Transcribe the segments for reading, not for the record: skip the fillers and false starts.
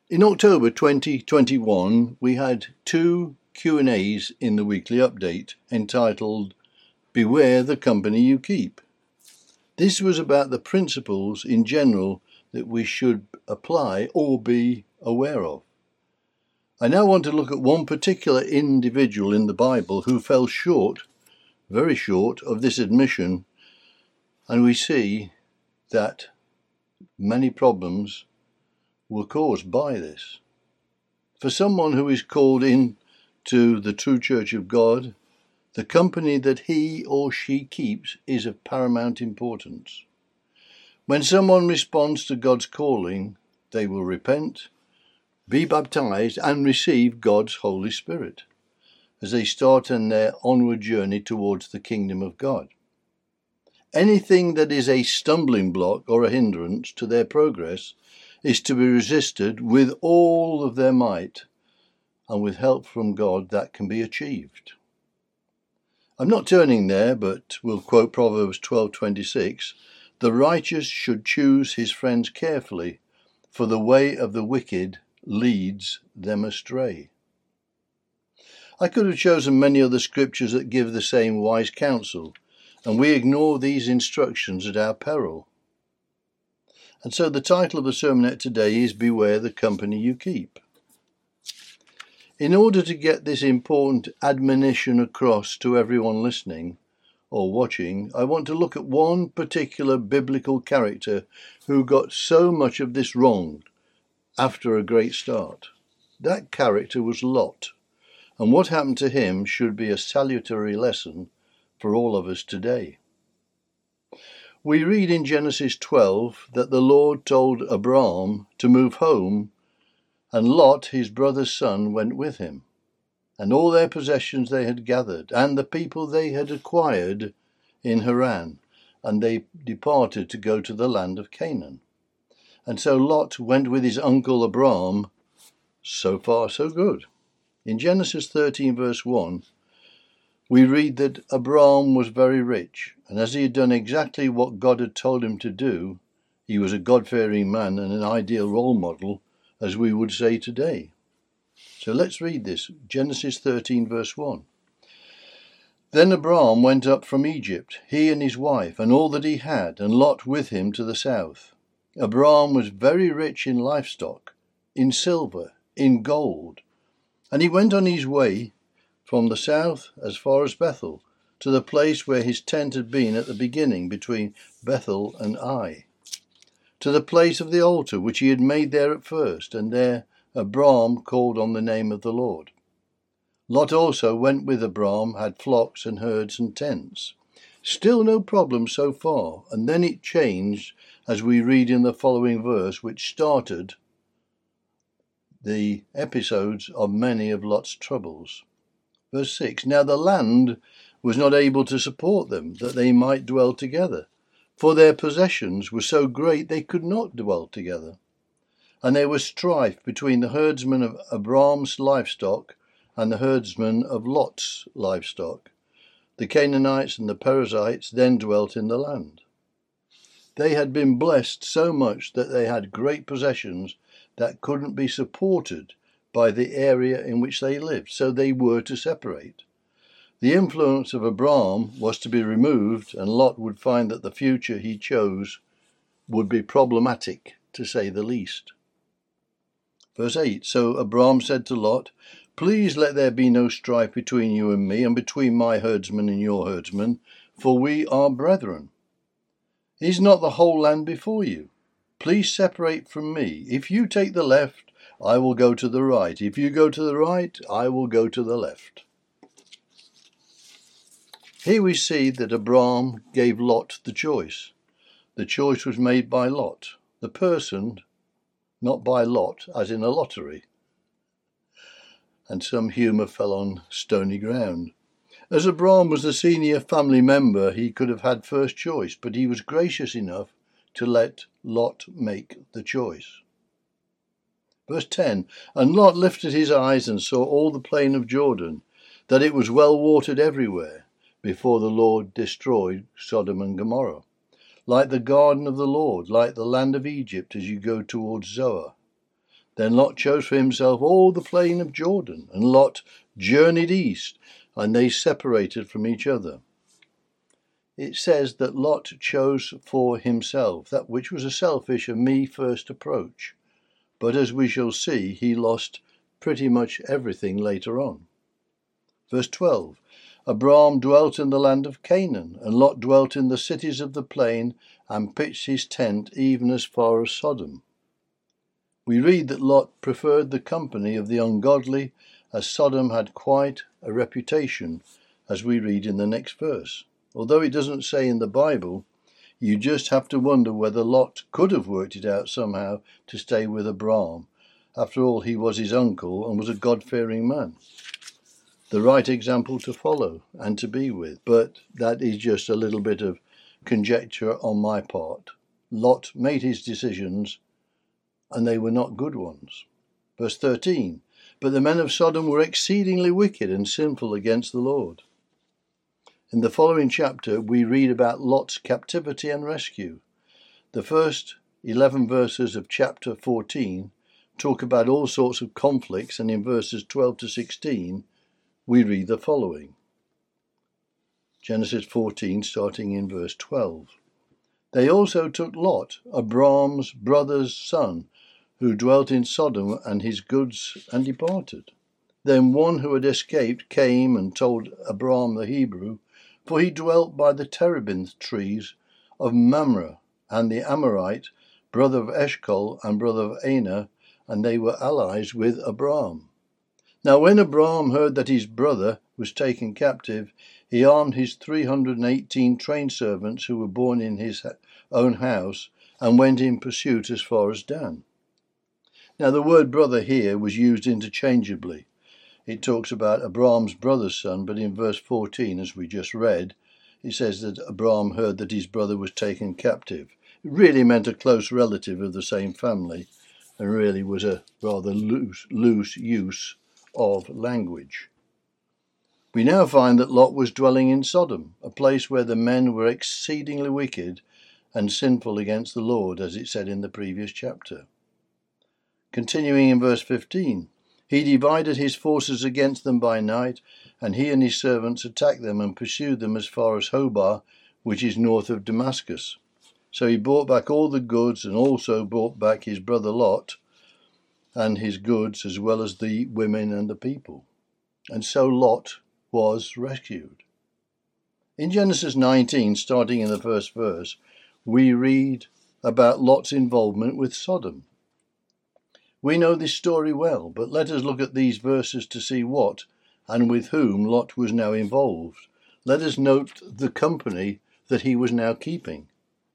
In October 2021, we had two Q&As in the weekly update entitled Beware the Company You Keep. This was about the principles in general that we should apply or be aware of. I now want to look at one particular individual in the Bible who fell short, very short, of this admission, and we see that many problems were caused by this. For someone who is called in to the true Church of God, the company that he or she keeps is of paramount importance. When someone responds to God's calling, they will repent, be baptized, and receive God's Holy Spirit as they start on their onward journey towards the kingdom of God. Anything that is a stumbling block or a hindrance to their progress is to be resisted with all of their might, and with help from God that can be achieved. I'm not turning there, but will quote Proverbs 12:26. The righteous should choose his friends carefully, for the way of the wicked leads them astray. I could have chosen many other scriptures that give the same wise counsel, and we ignore these instructions at our peril. And so the title of the sermonette today is Beware the Company You Keep. In order to get this important admonition across to everyone listening or watching, I want to look at one particular biblical character who got so much of this wrong after a great start. That character was Lot, and what happened to him should be a salutary lesson for all of us today. We read in Genesis 12 that the Lord told Abram to move home, and Lot, his brother's son, went with him, and all their possessions they had gathered, and the people they had acquired in Haran, and they departed to go to the land of Canaan. And so Lot went with his uncle Abram. So far, so good. In Genesis 13, verse 1, we read that Abram was very rich, and as he had done exactly what God had told him to do, he was a God-fearing man and an ideal role model, as we would say today. So let's read this, Genesis 13, verse 1. Then Abram went up from Egypt, he and his wife, and all that he had, and Lot with him to the south. Abram was very rich in livestock, in silver, in gold, and he went on his way from the south as far as Bethel, to the place where his tent had been at the beginning between Bethel and Ai, to the place of the altar which he had made there at first, and there Abram called on the name of the Lord. Lot also went with Abram, had flocks and herds and tents. Still no problem so far, and then it changed as we read in the following verse, which started the episodes of many of Lot's troubles. Verse 6, Now the land was not able to support them, that they might dwell together, for their possessions were so great they could not dwell together. And there was strife between the herdsmen of Abram's livestock and the herdsmen of Lot's livestock. The Canaanites and the Perizzites then dwelt in the land. They had been blessed so much that they had great possessions that couldn't be supported by the area in which they lived, so they were to separate. The influence of Abram was to be removed, and Lot would find that the future he chose would be problematic, to say the least. Verse 8, So Abram said to Lot, Please let there be no strife between you and me, and between my herdsmen and your herdsmen, for we are brethren. Is not the whole land before you? Please separate from me. If you take the left, I will go to the right. If you go to the right, I will go to the left. Here we see that Abram gave Lot the choice. The choice was made by Lot, the person, not by Lot, as in a lottery. And some humour fell on stony ground. As Abram was the senior family member, he could have had first choice, but he was gracious enough to let Lot make the choice. Verse 10, And Lot lifted his eyes and saw all the plain of Jordan, that it was well watered everywhere, before the Lord destroyed Sodom and Gomorrah, like the garden of the Lord, like the land of Egypt as you go towards Zoar. Then Lot chose for himself all the plain of Jordan, and Lot journeyed east, and they separated from each other. It says that Lot chose for himself, that which was a selfish and me first approach. But as we shall see, he lost pretty much everything later on. Verse 12, Abram dwelt in the land of Canaan, and Lot dwelt in the cities of the plain, and pitched his tent even as far as Sodom. We read that Lot preferred the company of the ungodly, as Sodom had quite a reputation, as we read in the next verse. Although it doesn't say in the Bible, you just have to wonder whether Lot could have worked it out somehow to stay with Abram. After all, he was his uncle and was a God-fearing man. The right example to follow and to be with, but that is just a little bit of conjecture on my part. Lot made his decisions, and they were not good ones. Verse 13, but the men of Sodom were exceedingly wicked and sinful against the Lord. In the following chapter, we read about Lot's captivity and rescue. The first 11 verses of chapter 14 talk about all sorts of conflicts, and in verses 12 to 16, we read the following. Genesis 14, starting in verse 12. They also took Lot, Abram's brother's son, who dwelt in Sodom, and his goods, and departed. Then one who had escaped came and told Abram the Hebrew, for he dwelt by the terebinth trees of Mamre, and the Amorite, brother of Eshcol and brother of Aner, and they were allies with Abram. Now when Abram heard that his brother was taken captive, he armed his 318 trained servants who were born in his own house, and went in pursuit as far as Dan. Now the word brother here was used interchangeably. It talks about Abram's brother's son, but in verse 14, as we just read, it says that Abram heard that his brother was taken captive. It really meant a close relative of the same family, and really was a rather loose use of language. We now find that Lot was dwelling in Sodom, a place where the men were exceedingly wicked and sinful against the Lord, as it said in the previous chapter. Continuing in verse 15, he divided his forces against them by night, and he and his servants attacked them and pursued them as far as Hobah, which is north of Damascus. So he brought back all the goods, and also brought back his brother Lot and his goods, as well as the women and the people. And so Lot was rescued. In Genesis 19, starting in the first verse, we read about Lot's involvement with Sodom. We know this story well, but let us look at these verses to see what and with whom Lot was now involved. Let us note the company that he was now keeping.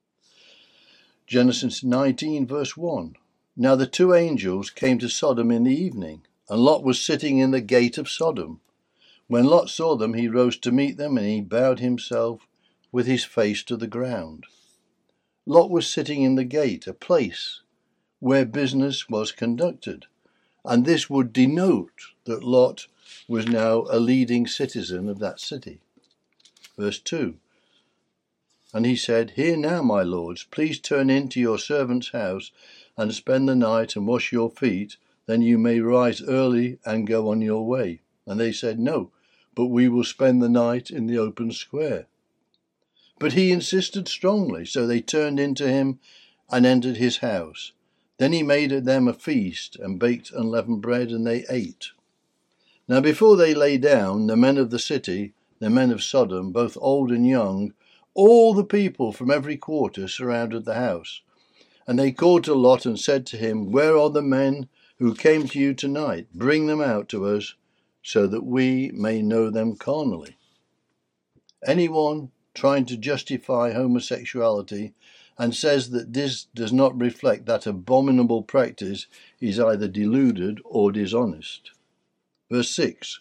Genesis 19, verse 1. Now the two angels came to Sodom in the evening, and Lot was sitting in the gate of Sodom. When Lot saw them, he rose to meet them, and he bowed himself with his face to the ground. Lot was sitting in the gate, a place where business was conducted, and this would denote that Lot was now a leading citizen of that city. Verse 2. And he said, Hear now, my lords, please turn into your servant's house and spend the night and wash your feet, then you may rise early and go on your way. And they said, No, but we will spend the night in the open square. But he insisted strongly, so they turned into him and entered his house. Then he made them a feast and baked unleavened bread, and they ate. Now before they lay down, the men of the city, the men of Sodom, both old and young, all the people from every quarter surrounded the house. And they called to Lot and said to him, Where are the men who came to you tonight? Bring them out to us, so that we may know them carnally. Anyone trying to justify homosexuality and says that this does not reflect that abominable practice is either deluded or dishonest. Verse 6.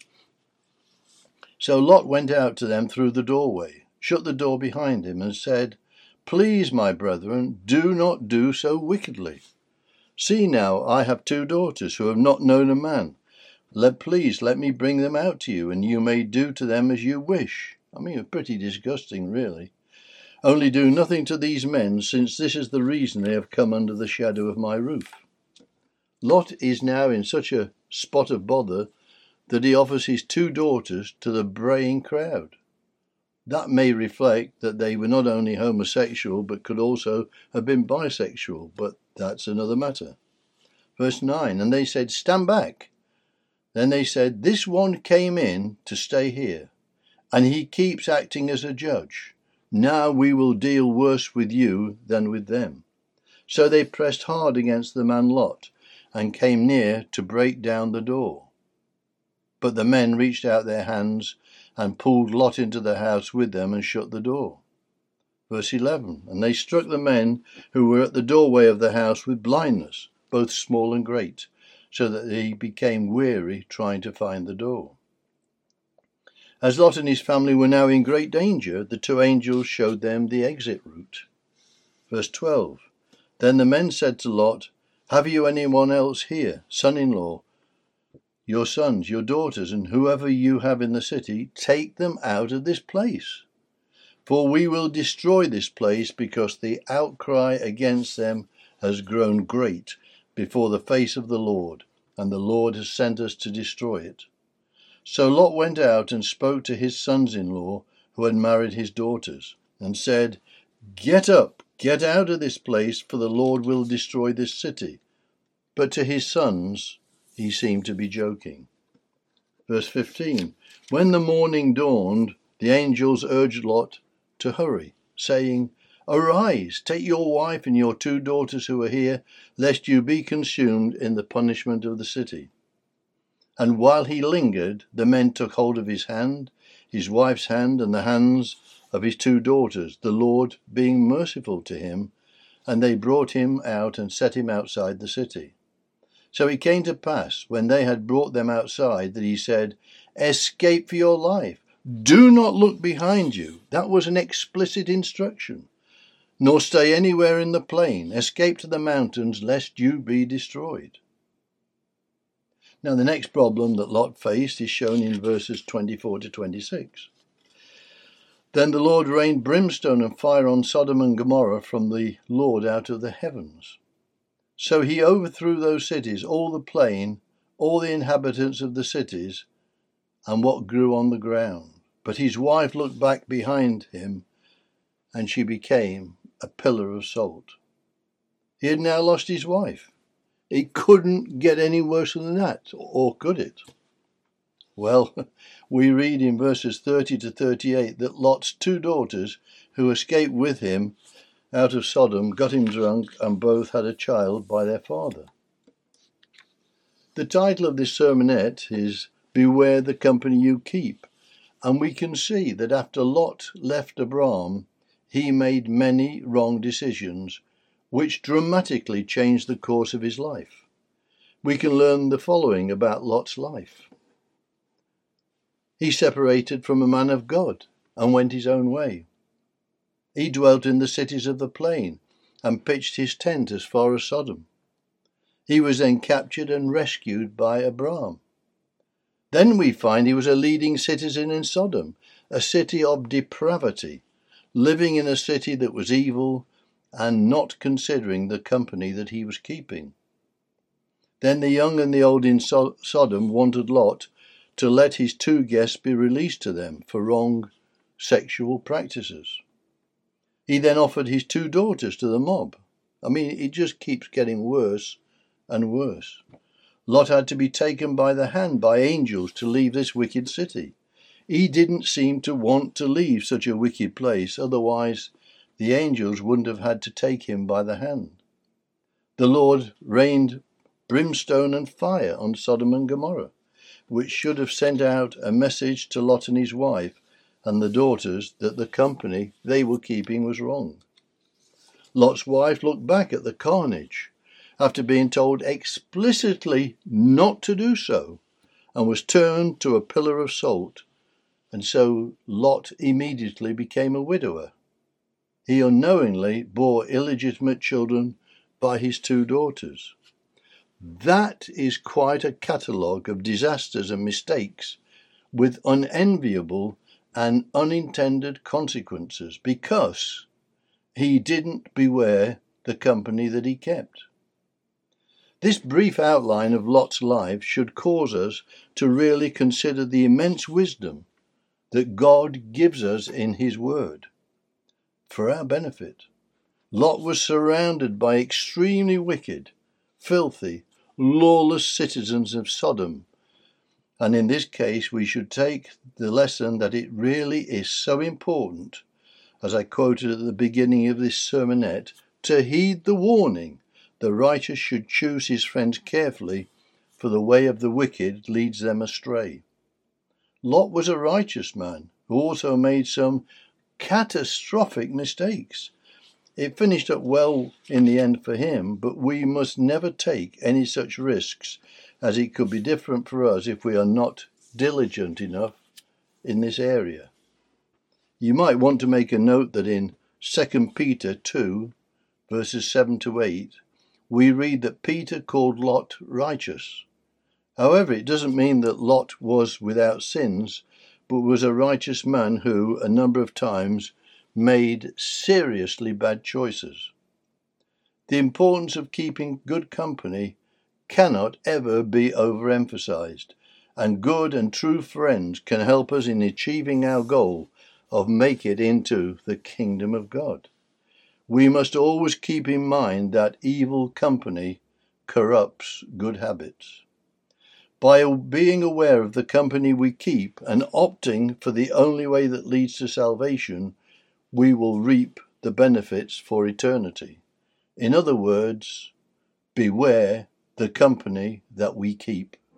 So Lot went out to them through the doorway, shut the door behind him, and said, Please, my brethren, do not do so wickedly. See now, I have 2 daughters who have not known a man. Please let me bring them out to you, and you may do to them as you wish. I mean, pretty disgusting, really. Only do nothing to these men, since this is the reason they have come under the shadow of my roof. Lot is now in such a spot of bother that he offers his 2 daughters to the braying crowd. That may reflect that they were not only homosexual but could also have been bisexual, but that's another matter. Verse 9, and they said, stand back. Then they said, this one came in to stay here, and he keeps acting as a judge. Now we will deal worse with you than with them. So they pressed hard against the man Lot, and came near to break down the door. But the men reached out their hands and pulled Lot into the house with them and shut the door. Verse 11, and they struck the men who were at the doorway of the house with blindness, both small and great, so that they became weary trying to find the door. As Lot and his family were now in great danger, the 2 angels showed them the exit route. Verse 12, then the men said to Lot, have you anyone else here, son-in-law, your sons, your daughters, and whoever you have in the city? Take them out of this place. For we will destroy this place, because the outcry against them has grown great before the face of the Lord, and the Lord has sent us to destroy it. So Lot went out and spoke to his sons-in-law who had married his daughters, and said, get up, get out of this place, for the Lord will destroy this city. But to his sons he seemed to be joking. Verse 15, when the morning dawned, the angels urged Lot to hurry, saying, arise, take your wife and your 2 daughters who are here, lest you be consumed in the punishment of the city. And while he lingered, the men took hold of his hand, his wife's hand, and the hands of his 2 daughters, the Lord being merciful to him, and they brought him out and set him outside the city. So it came to pass, when they had brought them outside, that he said, escape for your life. Do not look behind you. That was an explicit instruction. Nor stay anywhere in the plain. Escape to the mountains, lest you be destroyed. Now the next problem that Lot faced is shown in verses 24 to 26. Then the Lord rained brimstone and fire on Sodom and Gomorrah from the Lord out of the heavens. So he overthrew those cities, all the plain, all the inhabitants of the cities, and what grew on the ground. But his wife looked back behind him, and she became a pillar of salt. He had now lost his wife. It couldn't get any worse than that, or could it? Well, we read in verses 30 to 38 that Lot's 2 daughters, who escaped with him out of Sodom, got him drunk, and both had a child by their father. The title of this sermonette is Beware the Company You Keep, and we can see that after Lot left Abram, he made many wrong decisions, which dramatically changed the course of his life. We can learn the following about Lot's life. He separated from a man of God and went his own way. He dwelt in the cities of the plain and pitched his tent as far as Sodom. He was then captured and rescued by Abram. Then we find he was a leading citizen in Sodom, a city of depravity, living in a city that was evil and not considering the company that he was keeping. Then the young and the old in Sodom wanted Lot to let his 2 guests be released to them for wrong sexual practices. He then offered his 2 daughters to the mob. It just keeps getting worse and worse. Lot had to be taken by the hand by angels to leave this wicked city. He didn't seem to want to leave such a wicked place, otherwise the angels wouldn't have had to take him by the hand. The Lord rained brimstone and fire on Sodom and Gomorrah, which should have sent out a message to Lot and his wife and the daughters that the company they were keeping was wrong. Lot's wife looked back at the carnage after being told explicitly not to do so, and was turned to a pillar of salt, and so Lot immediately became a widower. He unknowingly bore illegitimate children by his 2 daughters. That is quite a catalogue of disasters and mistakes with unenviable and unintended consequences, because he didn't beware the company that he kept. This brief outline of Lot's life should cause us to really consider the immense wisdom that God gives us in His Word for our benefit. Lot was surrounded by extremely wicked, filthy, lawless citizens of Sodom, and in this case we should take the lesson that it really is so important, as I quoted at the beginning of this sermonette, to heed the warning. The righteous should choose his friends carefully, for the way of the wicked leads them astray. Lot was a righteous man who also made some catastrophic mistakes. It finished up well in the end for him, but we must never take any such risks, as it could be different for us if we are not diligent enough in this area. You might want to make a note that in 2 Peter 2, verses 7 to 8, we read that Peter called Lot righteous. However, it doesn't mean that Lot was without sins, but was a righteous man who, a number of times, made seriously bad choices. The importance of keeping good company cannot ever be overemphasized, and good and true friends can help us in achieving our goal of make it into the kingdom of God. We must always keep in mind that evil company corrupts good habits. By being aware of the company we keep and opting for the only way that leads to salvation, we will reap the benefits for eternity. In other words, beware the company that we keep.